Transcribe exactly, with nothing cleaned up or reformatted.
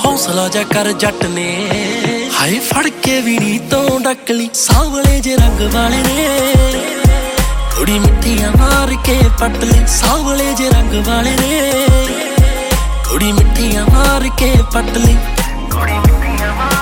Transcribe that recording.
ਹੌਸਲਾ ਜਾ ਕਰ ਜੱਟ ਨੇ ਹਾਏ ਫੜ ਕੇ ਵੀ ਨੀ ਤੋਂ ਡੱਕਲੀ ਸਾਵਲੇ ਜੇ ਰੰਗ ਵਾਲੇ ਨੇ ਕੁੜੀ ਮਿੱਠੀਆਂ ਮਾਰ ਕੇ ਪੱਟ ਲਈ ਸਾਵਲੇ ਜੇ ਰੰਗ ਵਾਲੇ ਨੇ ਕੁੜੀ ਮਿੱਠੀਆਂ ਮਾਰ ਕੇ ਪੱਟ ਲਈ ਕੁੜੀ ਮਿੱਠੀਆਂ